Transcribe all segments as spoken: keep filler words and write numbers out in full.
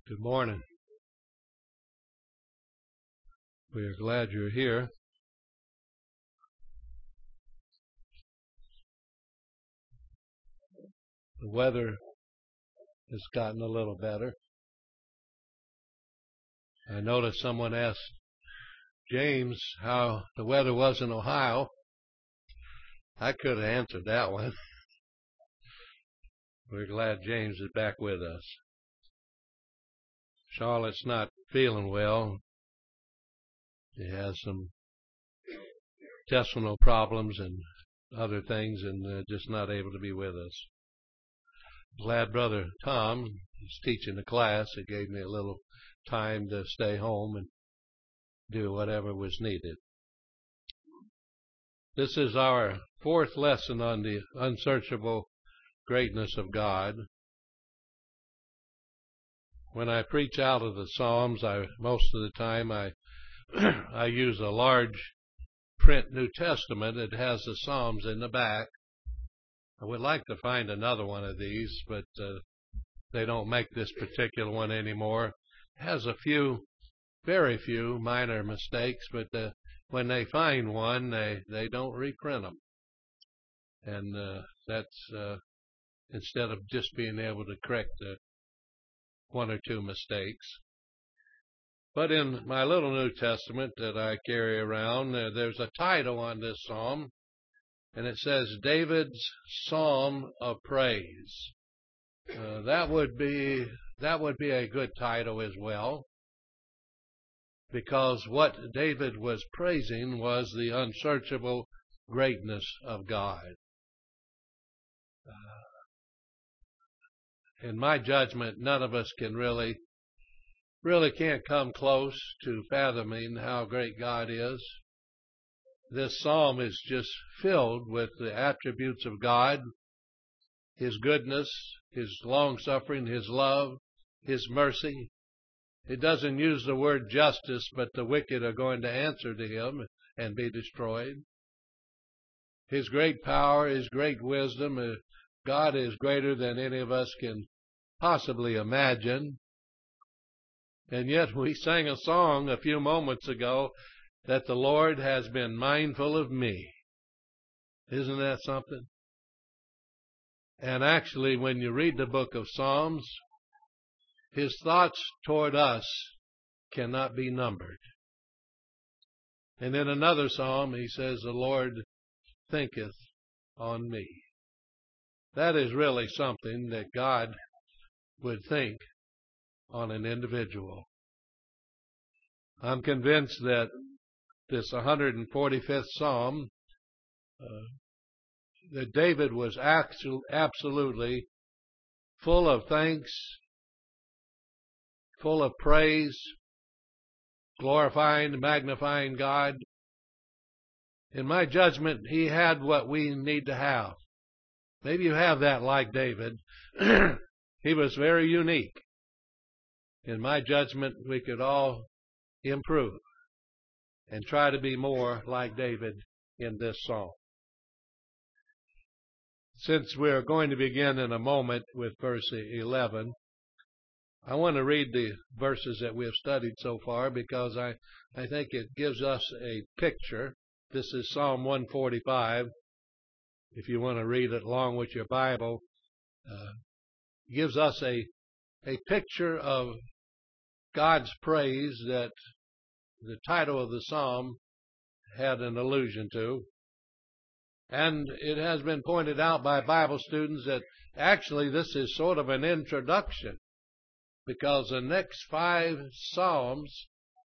Good morning. We are glad you're here. The weather has gotten a little better. I noticed someone asked James how the weather was in Ohio. I could have answered that one. We're glad James is back with us. Charlotte's not feeling well. She has some intestinal problems and other things and uh, just not able to be with us. Glad Brother Tom is teaching the class. It gave me a little time to stay home and do whatever was needed. This is our fourth lesson on the unsearchable greatness of God. When I preach out of the Psalms, I most of the time I I use a large print New Testament. It has the Psalms in the back. I would like to find another one of these, but uh, they don't make this particular one anymore. It has a few, very few minor mistakes, but uh, when they find one, they, they don't reprint them. And uh, that's uh, instead of just being able to correct the one or two mistakes. But in my little New Testament that I carry around, uh, there's a title on this psalm, and it says David's Psalm of Praise. Uh, that would be that would be a good title as well, because what David was praising was the unsearchable greatness of God. Uh, in my judgment, none of us can really, really can't come close to fathoming how great God is. This psalm is just filled with the attributes of God, His goodness, His long-suffering, His love, His mercy. It doesn't use the word justice, but the wicked are going to answer to Him and be destroyed. His great power, His great wisdom. God is greater than any of us can possibly imagine. And yet we sang a song a few moments ago that the Lord has been mindful of me. Isn't that something? And actually, when you read the book of Psalms, His thoughts toward us cannot be numbered. And in another psalm, he says, the Lord thinketh on me. That is really something that God would think on an individual. I'm convinced that this one hundred forty-fifth Psalm, uh, that David was actually, absolutely full of thanks, full of praise, glorifying, magnifying God. In my judgment, he had what we need to have. Maybe you have that like David. He was very unique. In my judgment, we could all improve and try to be more like David in this psalm. Since we're going to begin in a moment with verse eleven, I want to read the verses that we have studied so far because I, I think it gives us a picture. This is Psalm one forty-five. If you want to read it along with your Bible, uh, it gives us a, a picture of God's praise that the title of the psalm had an allusion to. And it has been pointed out by Bible students that actually this is sort of an introduction, because the next five psalms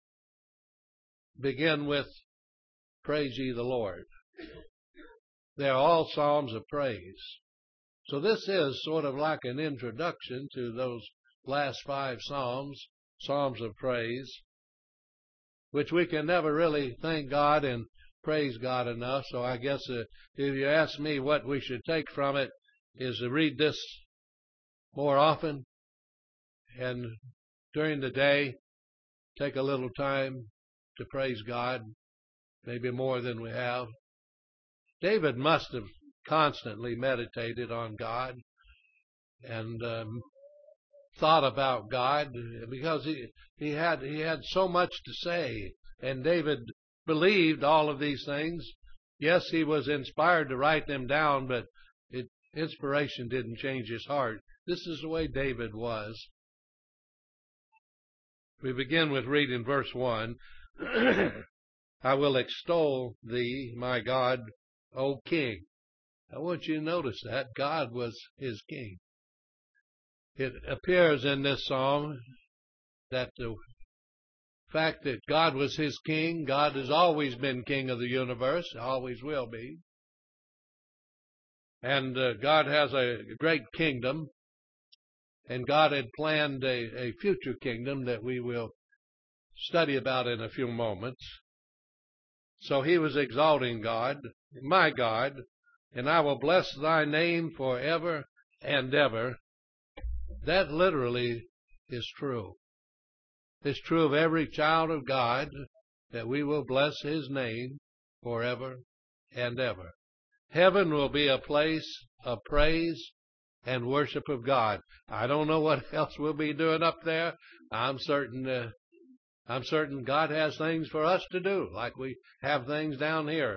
begin with praise ye the Lord. They're all psalms of praise. So this is sort of like an introduction to those last five psalms, psalms of praise, which we can never really thank God and praise God enough. So I guess uh, if you ask me what we should take from it is to read this more often, and during the day take a little time to praise God, maybe more than we have. David must have constantly meditated on God, and um, thought about God, because he he had he had so much to say, and David believed all of these things. Yes, he was inspired to write them down, but it, inspiration didn't change his heart. This is the way David was. We begin with reading verse one. I will extol thee, my God, O King. I want you to notice that God was his king. It appears in this psalm that the fact that God was his king, God has always been king of the universe, always will be. And uh, God has a great kingdom, and God had planned a, a future kingdom that we will study about in a few moments. So he was exalting God, my God, and I will bless thy name forever and ever. That literally is true. It's true of every child of God that we will bless his name forever and ever. Heaven will be a place of praise and worship of God. I don't know what else we'll be doing up there. I'm certain, uh, I'm certain God has things for us to do, like we have things down here.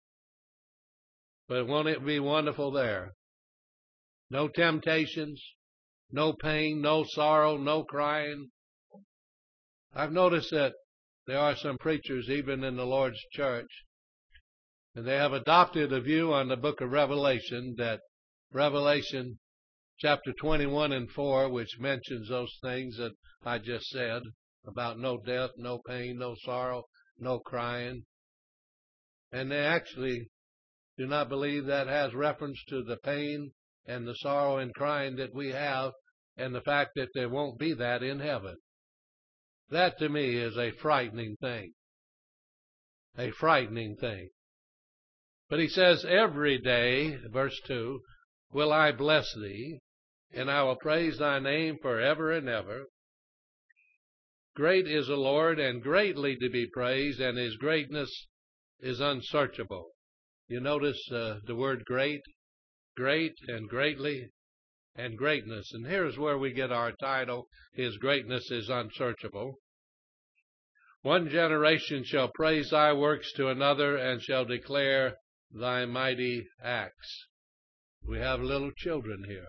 But won't it be wonderful there? No temptations, no pain, no sorrow, no crying. I've noticed that there are some preachers, even in the Lord's church, and they have adopted a view on the book of Revelation, that Revelation chapter twenty-one and four, which mentions those things that I just said, about no death, no pain, no sorrow, no crying. And they actually do not believe that has reference to the pain and the sorrow and crying that we have, and the fact that there won't be that in heaven. That to me is a frightening thing. A frightening thing. But he says, every day, verse two, will I bless thee, and I will praise thy name forever and ever. Great is the Lord, and greatly to be praised, and his greatness is unsearchable. You notice uh, the word great, great and greatly, and greatness. And here's where we get our title, his greatness is unsearchable. One generation shall praise thy works to another, and shall declare thy mighty acts. We have little children here.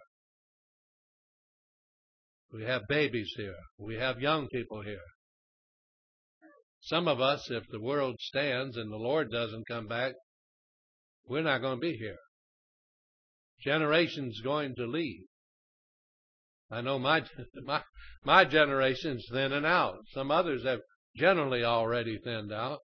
We have babies here. We have young people here. Some of us, if the world stands and the Lord doesn't come back, we're not going to be here. Generation's going to leave. I know my my my generation's thinning out. Some others have generally already thinned out.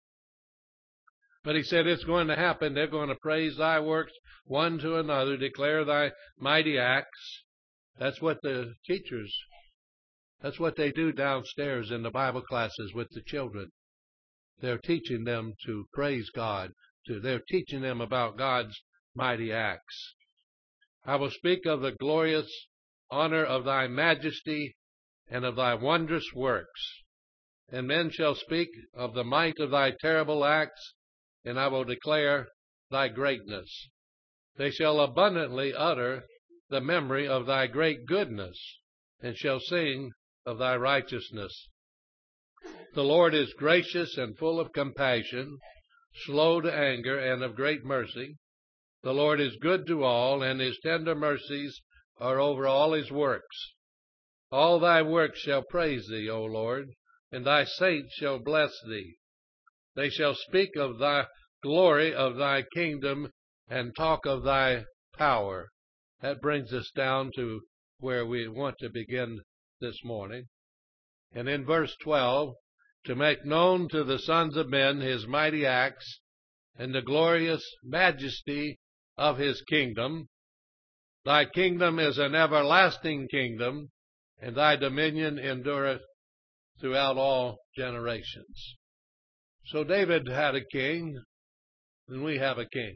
But he said it's going to happen. They're going to praise thy works one to another, declare thy mighty acts. That's what the teachers, that's what they do downstairs in the Bible classes with the children. They're teaching them to praise God. To, they're teaching them about God's mighty acts. I will speak of the glorious honor of thy majesty and of thy wondrous works. And men shall speak of the might of thy terrible acts, and I will declare thy greatness. They shall abundantly utter the memory of thy great goodness, and shall sing of thy righteousness. The Lord is gracious and full of compassion, slow to anger, and of great mercy. The Lord is good to all, and his tender mercies are over all his works. All thy works shall praise thee, O Lord, and thy saints shall bless thee. They shall speak of thy glory of thy kingdom and talk of thy power. That brings us down to where we want to begin this morning. And in verse twelve, to make known to the sons of men his mighty acts and the glorious majesty of his kingdom. Thy kingdom is an everlasting kingdom, and thy dominion endureth throughout all generations. So David had a king, and we have a king.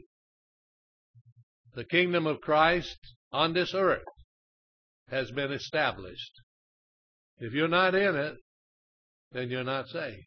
The kingdom of Christ on this earth has been established. If you're not in it, then you're not saved.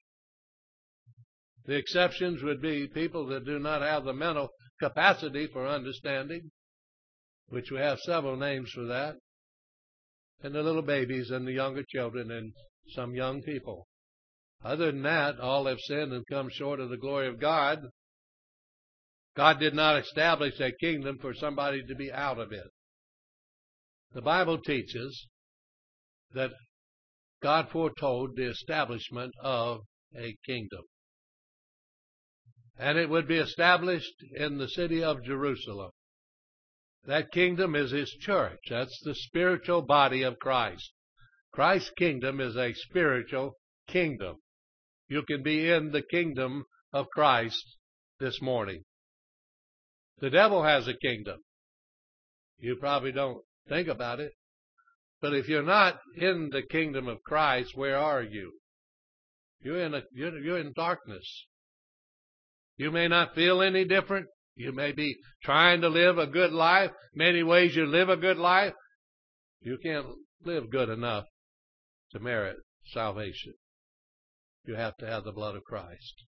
The exceptions would be people that do not have the mental capacity for understanding, which we have several names for that. and the little babies and the younger children and some young people. Other than that, all have sinned and come short of the glory of God. God did not establish a kingdom for somebody to be out of it. The Bible teaches that God foretold the establishment of a kingdom. And it would be established in the city of Jerusalem. That kingdom is His church. That's the spiritual body of Christ. Christ's kingdom is a spiritual kingdom. You can be in the kingdom of Christ this morning. The devil has a kingdom. You probably don't think about it. But if you're not in the kingdom of Christ, where are you? You're in a, you're, you're in darkness. You may not feel any different. You may be trying to live a good life. Many ways you live a good life. You can't live good enough to merit salvation. You have to have the blood of Christ.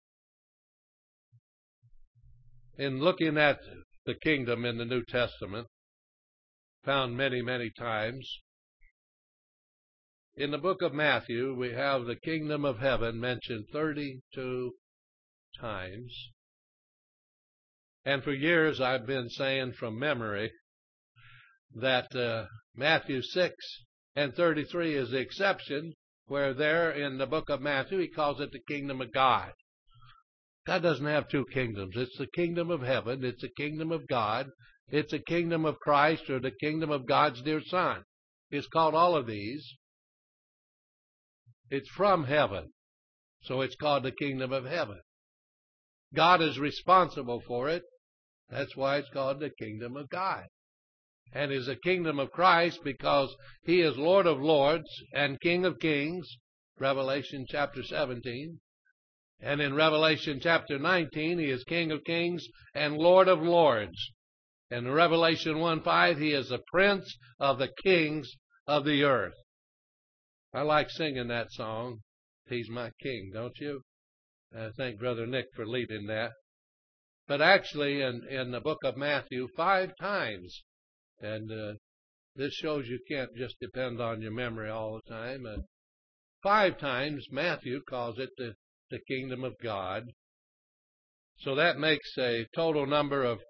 In looking at the kingdom in the New Testament, found many, many times. In the book of Matthew, we have the kingdom of heaven mentioned thirty-two times. And for years I've been saying from memory that uh, Matthew six and thirty-three is the exception, where there in the book of Matthew he calls it the kingdom of God. God doesn't have two kingdoms. It's the kingdom of heaven. It's the kingdom of God. It's the kingdom of Christ, or the kingdom of God's dear Son. It's called all of these. It's from heaven. So it's called the kingdom of heaven. God is responsible for it. That's why it's called the kingdom of God. And is the kingdom of Christ because He is Lord of lords and King of kings. Revelation chapter seventeen. And in Revelation chapter nineteen, He is King of kings and Lord of lords. And in Revelation one five, He is the Prince of the kings of the earth. I like singing that song, He's My King, don't you? I thank Brother Nick for leading that. But actually, in, in the book of Matthew, five times, and uh, this shows you can't just depend on your memory all the time. Uh, five times, Matthew calls it the, the kingdom of God. So that makes a total number of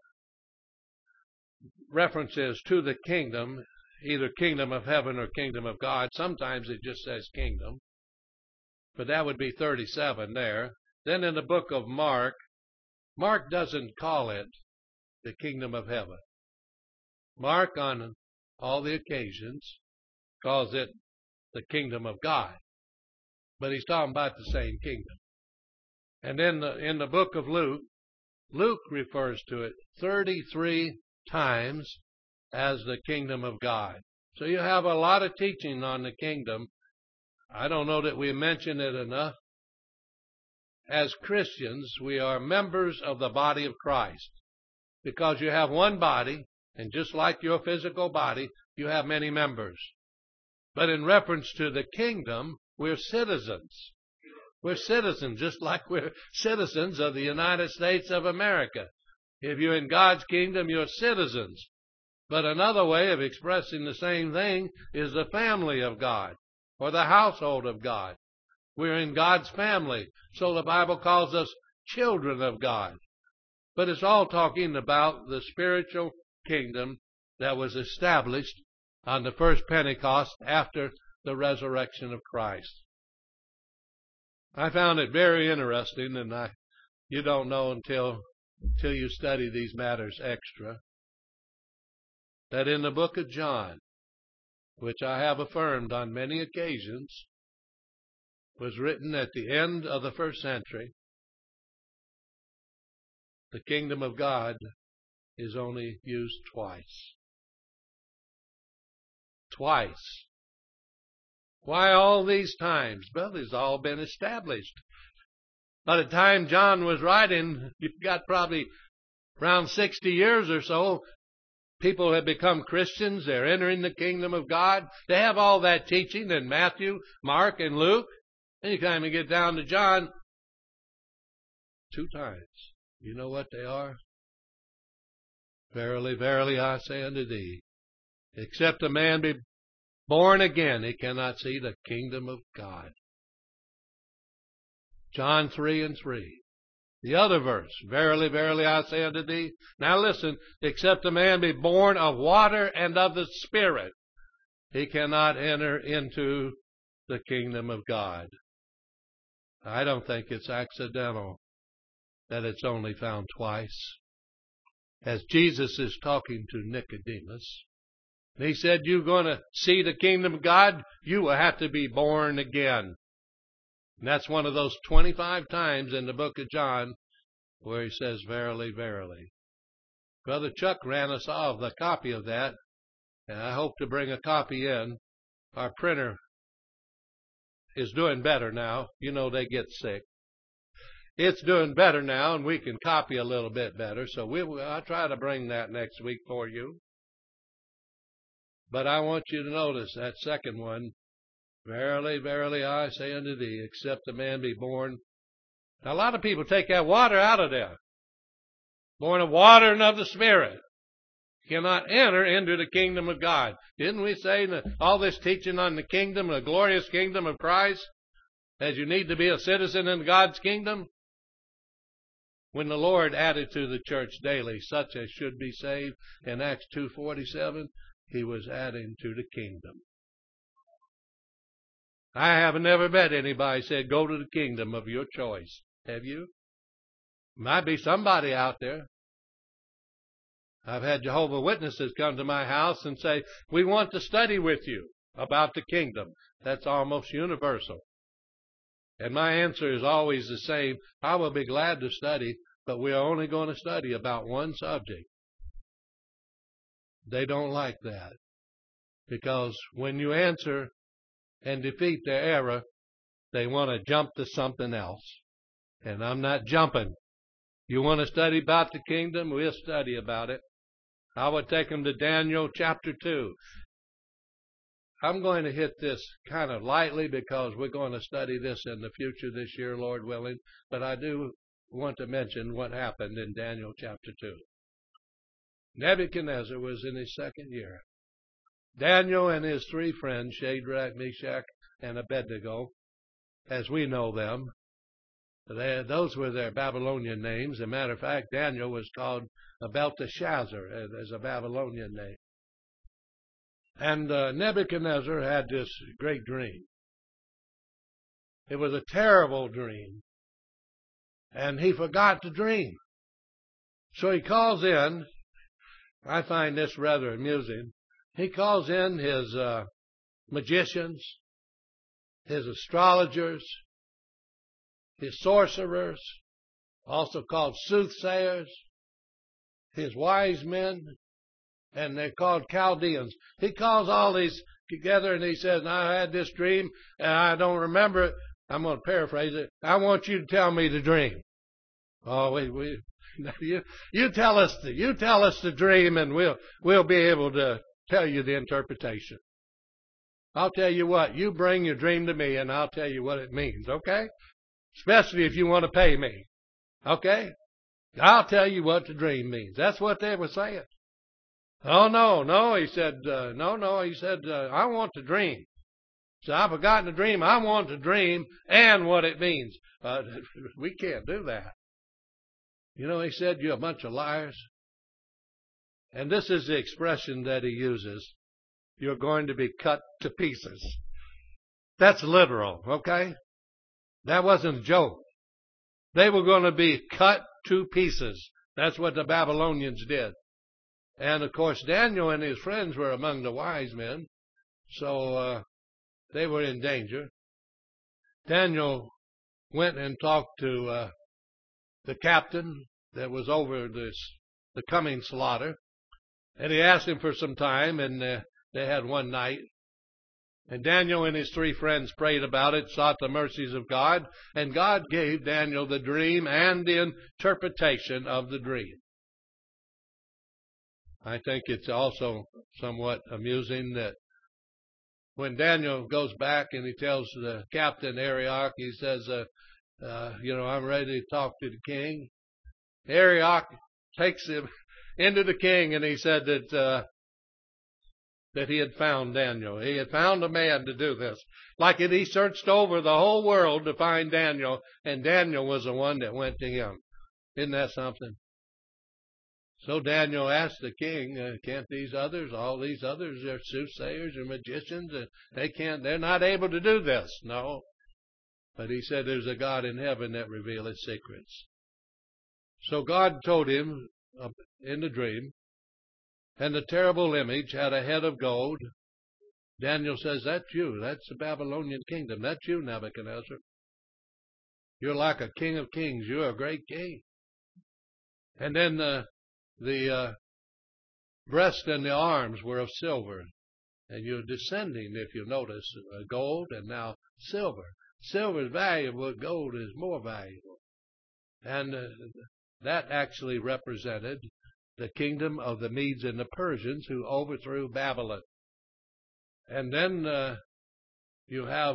references to the kingdom, either kingdom of heaven or kingdom of God. Sometimes it just says kingdom, but that would be thirty-seven there. Then in the book of Mark, Mark doesn't call it the kingdom of heaven. Mark, on all the occasions, calls it the kingdom of God. But he's talking about the same kingdom. And then the, in the book of Luke, Luke refers to it thirty-three times as the kingdom of God. So you have a lot of teaching on the kingdom. I don't know that we mention it enough. As Christians, we are members of the body of Christ, because you have one body, and just like your physical body, you have many members. But in reference to the kingdom, we're citizens. We're citizens, just like we're citizens of the United States of America. If you're in God's kingdom, you're citizens. But another way of expressing the same thing is the family of God, or the household of God. We're in God's family, so the Bible calls us children of God. But it's all talking about the spiritual kingdom that was established on the first Pentecost after the resurrection of Christ. I found it very interesting, and I, you don't know until, until you study these matters extra, that in the book of John, which I have affirmed on many occasions, was written at the end of the first century, the kingdom of God is only used twice. Twice. Why all these times? Well, it's all been established. By the time John was writing, you've got probably around sixty years or so, people have become Christians. They're entering the kingdom of God. They have all that teaching in Matthew, Mark, and Luke. Anytime you get down to John, two times. You know what they are? Verily, verily, I say unto thee, except a man be born again, he cannot see the kingdom of God. John three and three. The other verse, verily, verily, I say unto thee. Now listen, except a man be born of water and of the Spirit, he cannot enter into the kingdom of God. I don't think it's accidental that it's only found twice. As Jesus is talking to Nicodemus, and he said, you're going to see the kingdom of God, you will have to be born again. And that's one of those twenty-five times in the book of John where he says, verily, verily. Brother Chuck ran us off a copy of that, and I hope to bring a copy in. Our printer is doing better now. You know they get sick. It's doing better now, and we can copy a little bit better. So we, I'll try to bring that next week for you. But I want you to notice that second one. Verily, verily, I say unto thee, except a man be born. Now, a lot of people take that water out of there. Born of water and of the Spirit. Cannot enter into the kingdom of God. Didn't we say that all this teaching on the kingdom, the glorious kingdom of Christ, as you need to be a citizen in God's kingdom? When the Lord added to the church daily such as should be saved in Acts two forty-seven, he was adding to the kingdom. I have never met anybody said, go to the kingdom of your choice. Have you? Might be somebody out there. I've had Jehovah's Witnesses come to my house and say, we want to study with you about the kingdom. That's almost universal. And my answer is always the same. I will be glad to study, but we are only going to study about one subject. They don't like that. Because when you answer and defeat their error, they want to jump to something else. And I'm not jumping. You want to study about the kingdom? We'll study about it. I would take them to Daniel chapter two. I'm going to hit this kind of lightly because we're going to study this in the future this year, Lord willing. But I do want to mention what happened in Daniel chapter two. Nebuchadnezzar was in his second year. Daniel and his three friends, Shadrach, Meshach, and Abednego, as we know them, they, those were their Babylonian names. As a matter of fact, Daniel was called Belteshazzar as a Babylonian name. And uh, Nebuchadnezzar had this great dream. It was a terrible dream. And he forgot the dream. So he calls in, I find this rather amusing, he calls in his uh, magicians, his astrologers, his sorcerers, also called soothsayers, his wise men, and they're called Chaldeans. He calls all these together and he says, I had this dream and I don't remember it. I'm going to paraphrase it. I want you to tell me the dream. Oh, we, we, you, you tell us the, you tell us the dream and we'll, we'll be able to tell you the interpretation. I'll tell you what, you bring your dream to me and I'll tell you what it means, okay? Especially if you want to pay me, okay? I'll tell you what the dream means. That's what they were saying. Oh, no, no, he said, uh, no, no, he said, uh, I want the dream. So I've forgotten the dream. I want the dream and what it means. Uh, we can't do that. You know, he said, you're a bunch of liars. And this is the expression that he uses. You're going to be cut to pieces. That's literal, okay? That wasn't a joke. They were going to be cut to pieces. That's what the Babylonians did. And, of course, Daniel and his friends were among the wise men, so uh, they were in danger. Daniel went and talked to uh, the captain that was over this the coming slaughter, and he asked him for some time, and uh, they had one night. And Daniel and his three friends prayed about it, sought the mercies of God, and God gave Daniel the dream and the interpretation of the dream. I think it's also somewhat amusing that when Daniel goes back and he tells the captain, Arioch, he says, uh, uh, you know, I'm ready to talk to the king. Arioch takes him into the king and he said that, uh, that he had found Daniel. He had found a man to do this. Like it, he searched over the whole world to find Daniel, and Daniel was the one that went to him. Isn't that something? So Daniel asked the king, uh, can't these others, all these others, they're soothsayers or magicians, and they can't, they're not able to do this. No. But he said there's a God in heaven that revealeth secrets. So God told him uh, in the dream, and the terrible image had a head of gold. Daniel says, that's you. That's the Babylonian kingdom. That's you, Nebuchadnezzar. You're like a king of kings. You're a great king. And then the, the uh, breast and the arms were of silver. And you're descending, if you notice, uh, gold and now silver. Silver is valuable. Gold is more valuable. And uh, that actually represented the kingdom of the Medes and the Persians who overthrew Babylon. And then uh, you have,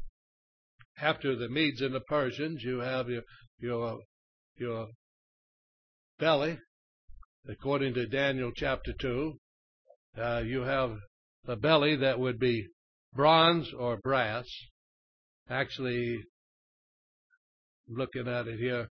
after the Medes and the Persians, you have your, your, your belly, according to Daniel chapter two. Uh, you have a belly that would be bronze or brass. Actually, looking at it here,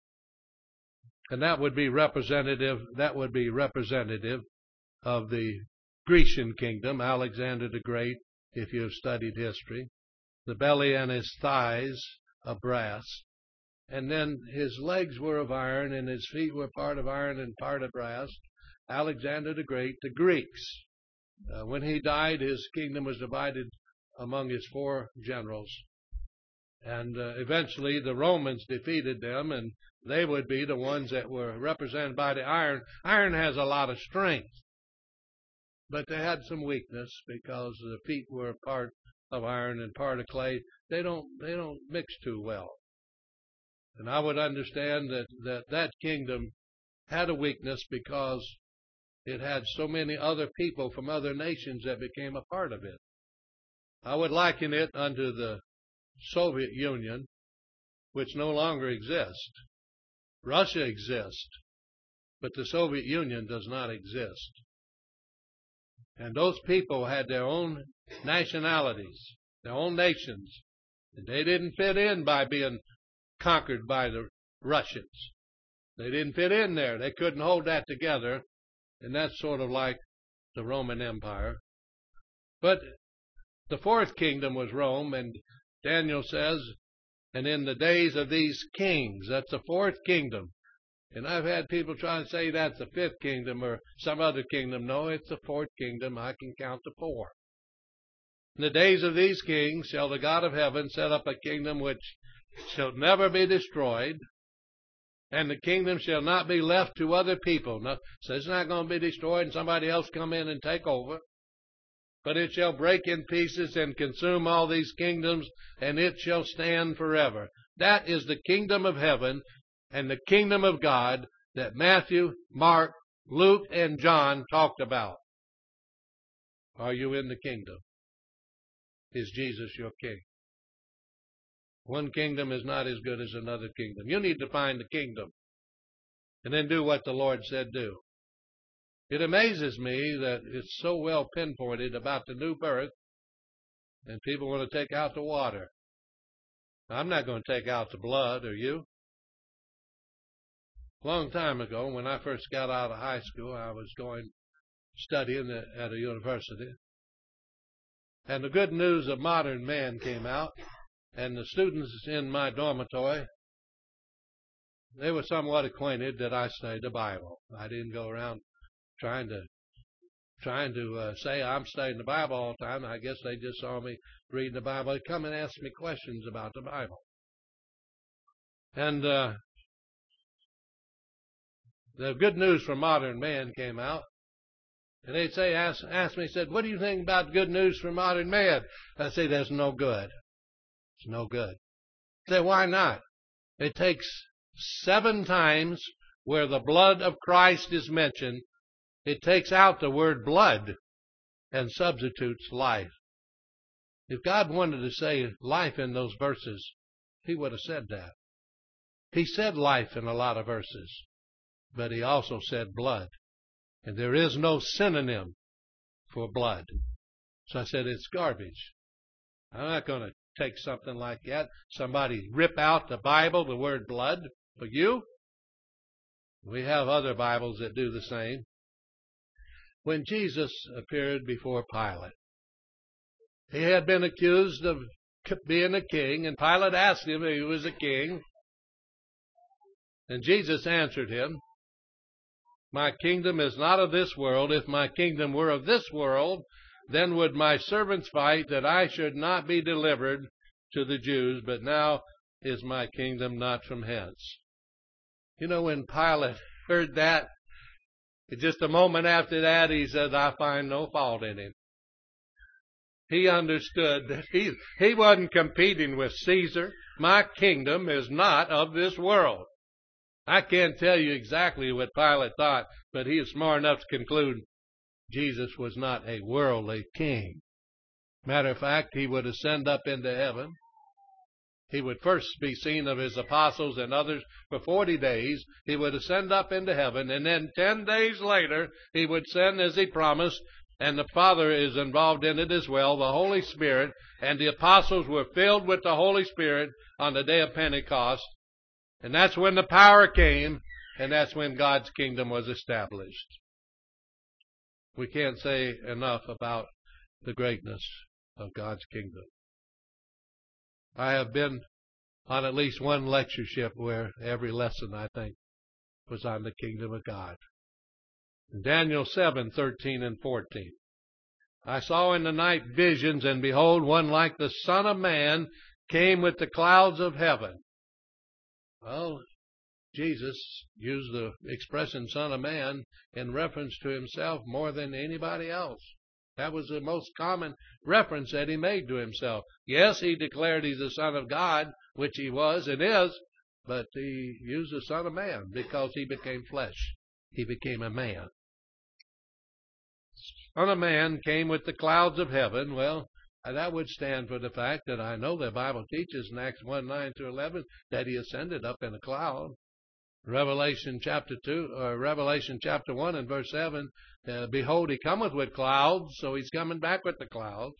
and that would be representative, that would be representative of the Grecian kingdom, Alexander the Great, if you have studied history. The belly and his thighs of brass. And then his legs were of iron, and his feet were part of iron and part of brass. Alexander the Great, the Greeks. Uh, when he died, his kingdom was divided among his four generals. And uh, eventually the Romans defeated them, and they would be the ones that were represented by the iron. Iron has a lot of strength, but they had some weakness because the feet were part of iron and part of clay. They don't they don't mix too well. And I would understand that that, that kingdom had a weakness because it had so many other people from other nations that became a part of it. I would liken it unto the Soviet Union, which no longer exists. Russia exists, but the Soviet Union does not exist. And those people had their own nationalities, their own nations. And they didn't fit in by being conquered by the Russians. They didn't fit in there. They couldn't hold that together. And that's sort of like the Roman Empire. But the fourth kingdom was Rome, and Daniel says, and in the days of these kings, that's the fourth kingdom. And I've had people try and say that's the fifth kingdom or some other kingdom. No, it's the fourth kingdom. I can count to four. In the days of these kings shall the God of heaven set up a kingdom which shall never be destroyed, and the kingdom shall not be left to other people. No, so it's not going to be destroyed and somebody else come in and take over. But it shall break in pieces and consume all these kingdoms, and it shall stand forever. That is the kingdom of heaven and the kingdom of God that Matthew, Mark, Luke, and John talked about. Are you in the kingdom? Is Jesus your king? One kingdom is not as good as another kingdom. You need to find the kingdom and then do what the Lord said do. It amazes me that it's so well pinpointed about the new birth, and people want to take out the water. I'm not going to take out the blood, are you? A long time ago, when I first got out of high school, I was going studying at a university. And the Good News of Modern Man came out, and the students in my dormitory, they were somewhat acquainted that I studied the Bible. I didn't go around trying to trying to uh, say I'm studying the Bible all the time. I guess they just saw me reading the Bible. They'd come and ask me questions about the Bible. And uh, the Good News for Modern Man came out. And they'd say, ask, ask me, said, what do you think about Good News for Modern Man? I'd say, that's no good. It's no good. I'd say, why not? It takes seven times where the blood of Christ is mentioned. It takes out the word blood and substitutes life. If God wanted to say life in those verses, he would have said that. He said life in a lot of verses, but he also said blood. And there is no synonym for blood. So I said, it's garbage. I'm not going to take something like that. Somebody rip out the Bible, the word blood, for you. We have other Bibles that do the same. When Jesus appeared before Pilate, he had been accused of being a king, and Pilate asked him if he was a king. And Jesus answered him, my kingdom is not of this world. If my kingdom were of this world, then would my servants fight that I should not be delivered to the Jews, but now is my kingdom not from hence. You know, when Pilate heard that, just a moment after that, he said, I find no fault in him. He understood that he, he wasn't competing with Caesar. My kingdom is not of this world. I can't tell you exactly what Pilate thought, but he is smart enough to conclude Jesus was not a worldly king. Matter of fact, he would ascend up into heaven. He would first be seen of his apostles and others for forty days. He would ascend up into heaven, and then ten days later, he would send as he promised, and the Father is involved in it as well, the Holy Spirit, and the apostles were filled with the Holy Spirit on the day of Pentecost. And that's when the power came, and that's when God's kingdom was established. We can't say enough about the greatness of God's kingdom. I have been on at least one lectureship where every lesson, I think, was on the kingdom of God. In Daniel seven, thirteen and fourteen. I saw in the night visions, and behold, one like the Son of Man came with the clouds of heaven. Well, Jesus used the expression Son of Man in reference to himself more than anybody else. That was the most common reference that he made to himself. Yes, he declared he's the Son of God, which he was and is, but he used the Son of Man because he became flesh. He became a man. Son of Man came with the clouds of heaven. Well, that would stand for the fact that I know the Bible teaches in Acts one, nine to eleven that he ascended up in a cloud. Revelation chapter two, or Revelation chapter one and verse seven, uh, behold, he cometh with clouds, so he's coming back with the clouds.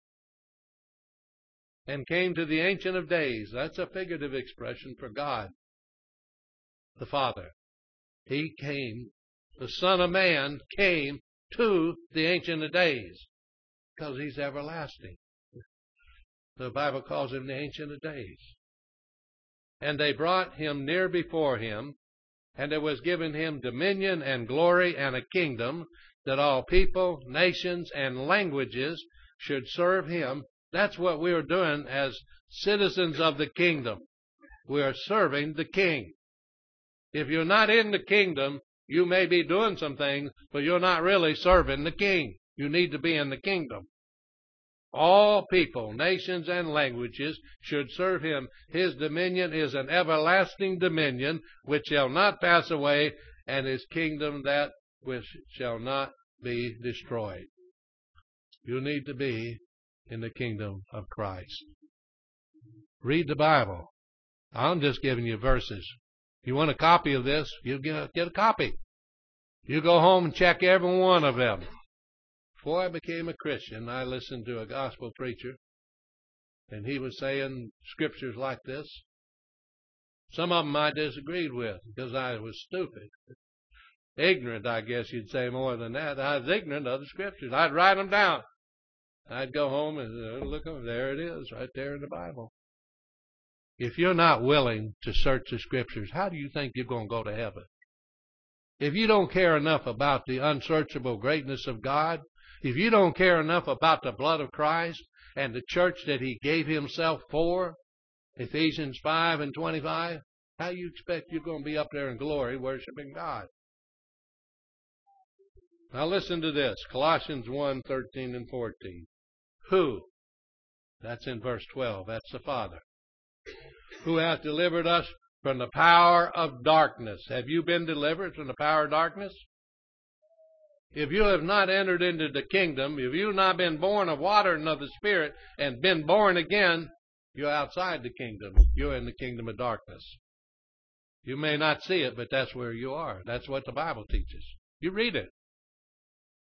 And came to the Ancient of Days. That's a figurative expression for God, the Father. He came, the Son of Man came to the Ancient of Days, because he's everlasting. The Bible calls him the Ancient of Days. And they brought him near before him, and there was given him dominion and glory and a kingdom, that all people, nations, and languages should serve him. That's what we are doing as citizens of the kingdom. We are serving the King. If you're not in the kingdom, you may be doing some things, but you're not really serving the King. You need to be in the kingdom. All people, nations, and languages should serve him. His dominion is an everlasting dominion which shall not pass away, and his kingdom that which shall not be destroyed. You need to be in the kingdom of Christ. Read the Bible. I'm just giving you verses. You want a copy of this, you get a, get a copy. You go home and check every one of them. Before I became a Christian, I listened to a gospel preacher, and he was saying scriptures like this. Some of them I disagreed with because I was stupid. Ignorant, I guess you'd say more than that. I was ignorant of the scriptures. I'd write them down. I'd go home and uh, look over. There it is, right there in the Bible. If you're not willing to search the scriptures, how do you think you're going to go to heaven? If you don't care enough about the unsearchable greatness of God, if you don't care enough about the blood of Christ and the church that he gave himself for, Ephesians five and twenty-five, how do you expect you're going to be up there in glory worshiping God? Now listen to this, Colossians one, thirteen and fourteen. Who? That's in verse twelve. That's the Father. Who hath delivered us from the power of darkness. Have you been delivered from the power of darkness? If you have not entered into the kingdom, if you have not been born of water and of the Spirit and been born again, you're outside the kingdom. You're in the kingdom of darkness. You may not see it, but that's where you are. That's what the Bible teaches. You read it.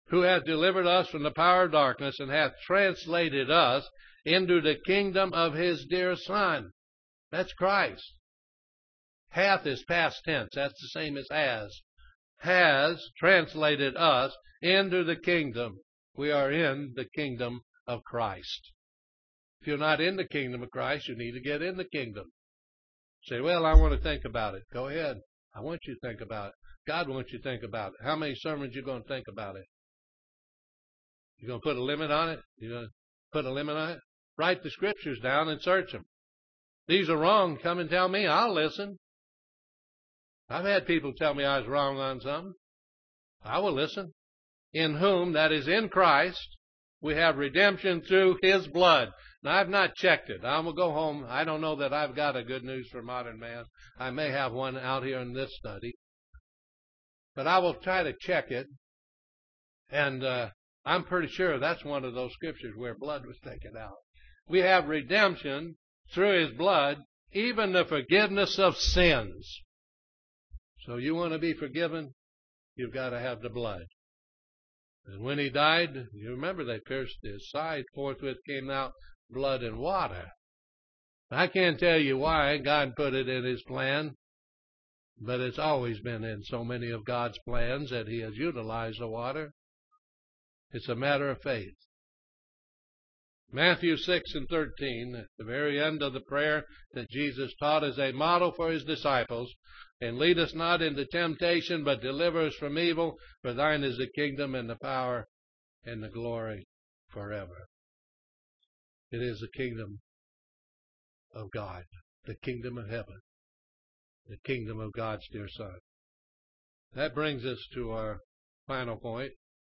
who hath delivered us from the power of darkness and hath translated us into the kingdom of his dear Son. That's Christ. Hath is past tense. That's the same as has. Has translated us into the kingdom. We are in the kingdom of Christ. If you're not in the kingdom of Christ, you need to get in the kingdom. Say, well, I want to think about it. Go ahead. I want you to think about it. God wants you to think about it. How many sermons are you going to think about it? You're going to put a limit on it? You're going to put a limit on it? Write the scriptures down and search them. These are wrong. Come and tell me. I'll listen. I've had people tell me I was wrong on something. I will listen. In whom, that is in Christ, we have redemption through his blood. Now, I've not checked it. I will go home. I don't know that I've got a good news for modern man. I may have one out here in this study. But I will try to check it. And uh, I'm pretty sure that's one of those scriptures where blood was taken out. We have redemption through his blood, even the forgiveness of sins. So you want to be forgiven, you've got to have the blood. And when he died, you remember they pierced his side, forthwith came out blood and water. I can't tell you why God put it in his plan, but it's always been in so many of God's plans that he has utilized the water. It's a matter of faith. Matthew six and thirteen, at the very end of the prayer that Jesus taught as a model for his disciples, and lead us not into temptation, but deliver us from evil, for thine is the kingdom and the power and the glory forever. It is the kingdom of God, the kingdom of heaven, the kingdom of God's dear Son. That brings us to our final point,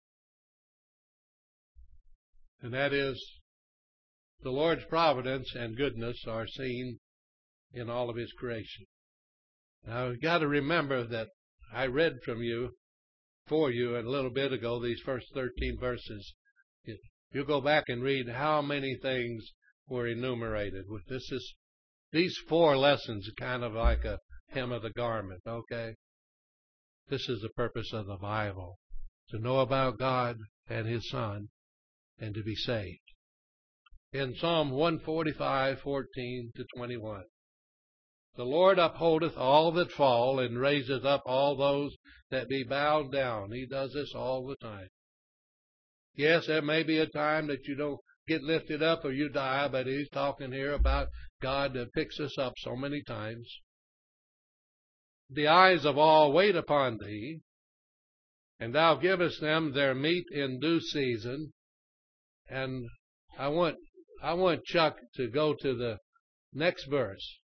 and that is the Lord's providence and goodness are seen in all of his creation. Now, you've got to remember that I read from you, for you, a little bit ago, these first thirteen verses. You go back and read how many things were enumerated. This is, these four lessons are kind of like a hem of the garment, okay? This is the purpose of the Bible, to know about God and his Son and to be saved. In Psalm one forty-five, fourteen to twenty-one. The Lord upholdeth all that fall, and raiseth up all those that be bowed down. He does this all the time. Yes, there may be a time that you don't get lifted up or you die, but he's talking here about God that picks us up so many times. The eyes of all wait upon thee, and thou givest them their meat in due season. And I want I want Chuck to go to the next verse.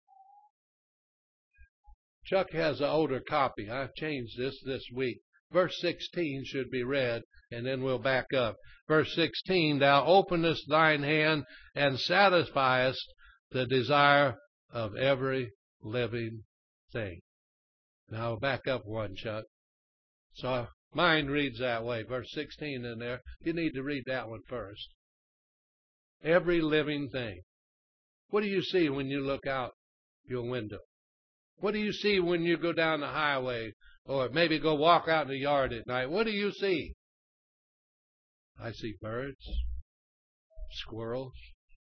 Chuck has an older copy. I've changed this this week. Verse sixteen should be read, and then we'll back up. Verse sixteen, thou openest thine hand and satisfiest the desire of every living thing. Now back up one, Chuck. So mine reads that way. Verse sixteen in there. You need to read that one first. Every living thing. What do you see when you look out your window? What do you see when you go down the highway or maybe go walk out in the yard at night? What do you see? I see birds, squirrels,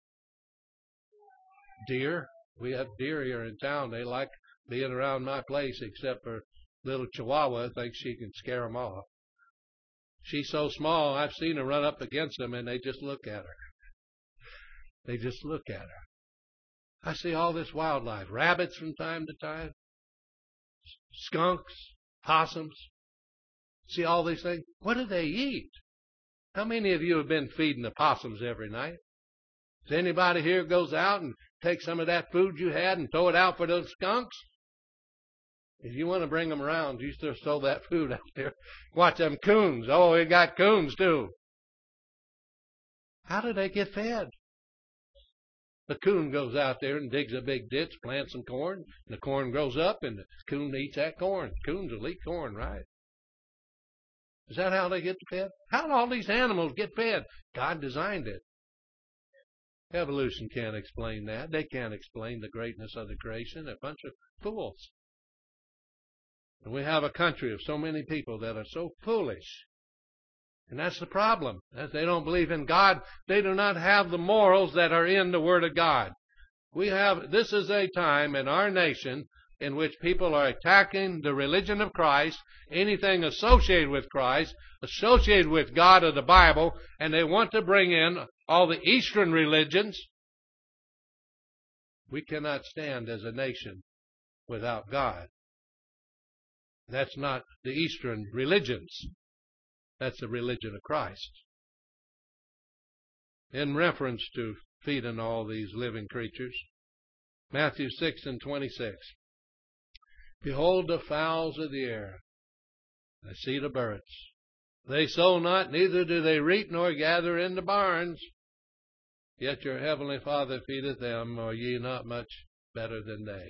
deer. We have deer here in town. They like being around my place, except for little Chihuahua thinks she can scare them off. She's so small, I've seen her run up against them and they just look at her. They just look at her. I see all this wildlife. Rabbits from time to time. Skunks. Possums. See all these things? What do they eat? How many of you have been feeding the possums every night? Does anybody here goes out and take some of that food you had and throw it out for those skunks? If you want to bring them around, you just throw that food out there. Watch them coons. Oh, we got coons too. How do they get fed? The coon goes out there and digs a big ditch, plants some corn, and the corn grows up, and the coon eats that corn. Coons will eat corn, right? Is that how they get fed? How do all these animals get fed? God designed it. Evolution can't explain that. They can't explain the greatness of the creation. They're a bunch of fools. And we have a country of so many people that are so foolish And that's the problem. As they don't believe in God, they do not have the morals that are in the Word of God. We have, this is a time in our nation in which people are attacking the religion of Christ, anything associated with Christ, associated with God or the Bible, and they want to bring in all the Eastern religions. We cannot stand as a nation without God. That's not the Eastern religions. That's the religion of Christ. In reference to feeding all these living creatures, Matthew six and twenty-six. Behold the fowls of the air. I see the birds. They sow not, neither do they reap nor gather in the barns. Yet your heavenly Father feedeth them. Are ye not much better than they?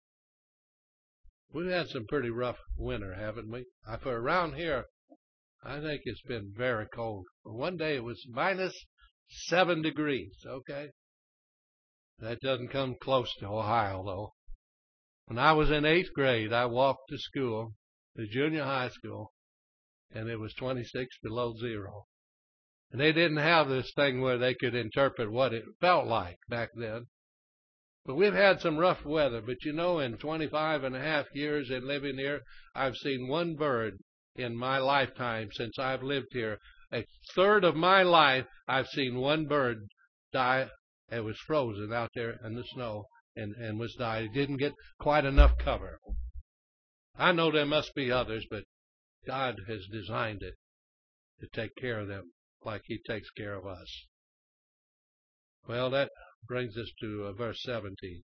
We've had some pretty rough winter, haven't we? For around here, I think it's been very cold. One day it was minus seven degrees, okay? That doesn't come close to Ohio, though. When I was in eighth grade, I walked to school, the junior high school, and it was twenty-six below zero. And they didn't have this thing where they could interpret what it felt like back then. But we've had some rough weather. But you know, in twenty-five and a half years in living here, I've seen one bird in my lifetime since I've lived here. A third of my life, I've seen one bird die. It was frozen out there in the snow and, and was died. It didn't get quite enough cover. I know there must be others, but God has designed it to take care of them like He takes care of us. Well, that brings us to uh, verse seventeen.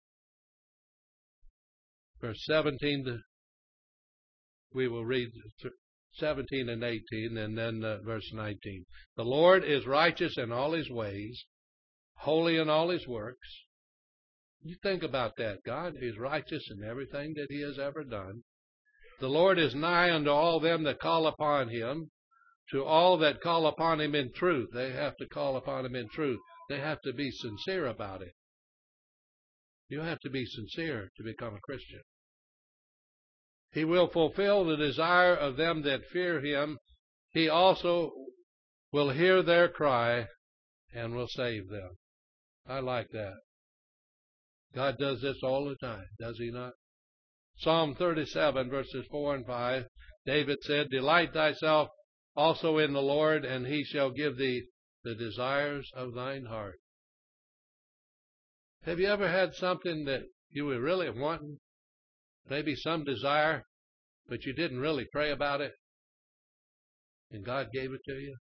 Verse seventeen, we will read seventeen and eighteen, and then uh, verse nineteen. The Lord is righteous in all His ways, holy in all His works. You think about that. God is righteous in everything that He has ever done. The Lord is nigh unto all them that call upon Him, to all that call upon Him in truth. They have to call upon Him in truth. They have to be sincere about it. You have to be sincere to become a Christian. He will fulfill the desire of them that fear Him. He also will hear their cry and will save them. I like that. God does this all the time, does He not? Psalm thirty-seven, verses four and five, David said, Delight thyself also in the Lord, and He shall give thee the desires of thine heart. Have you ever had something that you were really wanting? Maybe some desire, but you didn't really pray about it, and God gave it to you?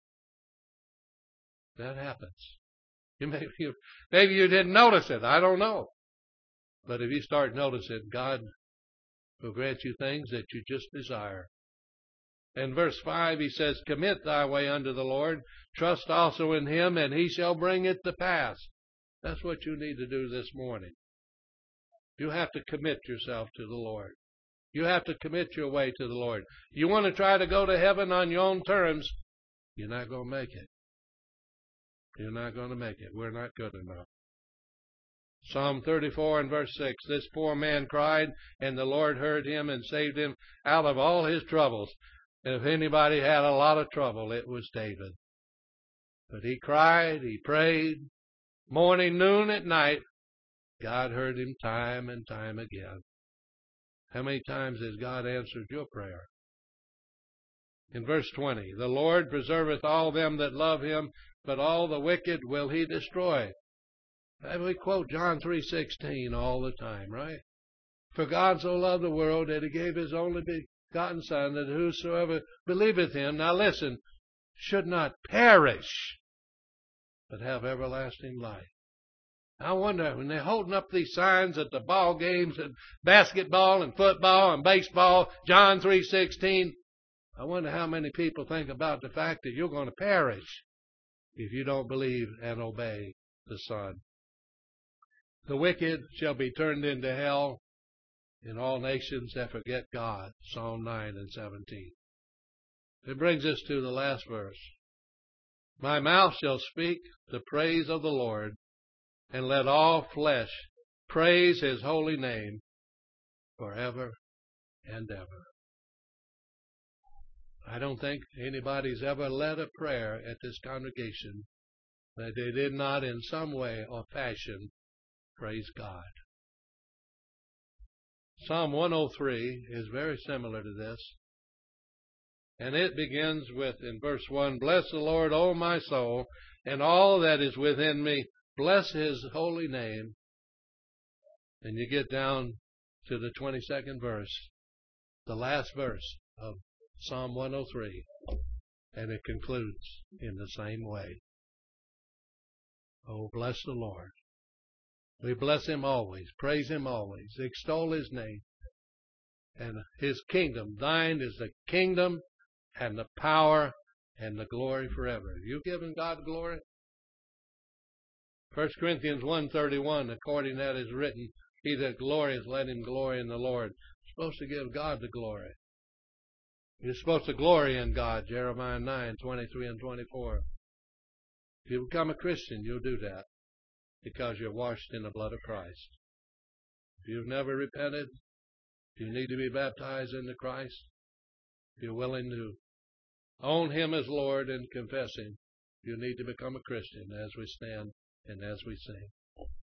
That happens. You maybe, you, maybe you didn't notice it. I don't know. But if you start noticing, God will grant you things that you just desire. In verse five, He says, Commit thy way unto the Lord. Trust also in Him, and He shall bring it to pass. That's what you need to do this morning. You have to commit yourself to the Lord. You have to commit your way to the Lord. You want to try to go to heaven on your own terms, you're not going to make it. You're not going to make it. We're not good enough. Psalm thirty-four and verse six, This poor man cried, and the Lord heard him and saved him out of all his troubles. If anybody had a lot of trouble, it was David. But he cried, he prayed, morning, noon, at night. God heard him time and time again. How many times has God answered your prayer? In verse twenty, The Lord preserveth all them that love Him, but all the wicked will He destroy. And we quote John three sixteen all the time, right? For God so loved the world that He gave His only begotten Son, that whosoever believeth Him, now listen, should not perish, but have everlasting life. I wonder, when they're holding up these signs at the ball games and basketball and football and baseball, John three sixteen, I wonder how many people think about the fact that you're going to perish if you don't believe and obey the Son. The wicked shall be turned into hell, and all nations that forget God. Psalm nine and seventeen. It brings us to the last verse. My mouth shall speak the praise of the Lord, and let all flesh praise His holy name forever and ever. I don't think anybody's ever led a prayer at this congregation that they did not in some way or fashion praise God. Psalm one oh three is very similar to this. And it begins with, in verse one, bless the Lord, O my soul, and all that is within me. Bless his holy name. And you get down to the twenty-second verse, the last verse of Psalm one oh three. And it concludes in the same way. Oh, bless the Lord. We bless him always, praise him always, extol his name and his kingdom. Thine is the kingdom and the power and the glory forever. You giving God glory? First Corinthians one thirty-one, according to that is written, he that glories, let him glory in the Lord. You're supposed to give God the glory. You're supposed to glory in God, Jeremiah nine twenty-three and twenty-four. If you become a Christian, you'll do that because you're washed in the blood of Christ. If you've never repented, if you need to be baptized into Christ, if you're willing to own him as Lord and confess him, you need to become a Christian as we stand and as we sing.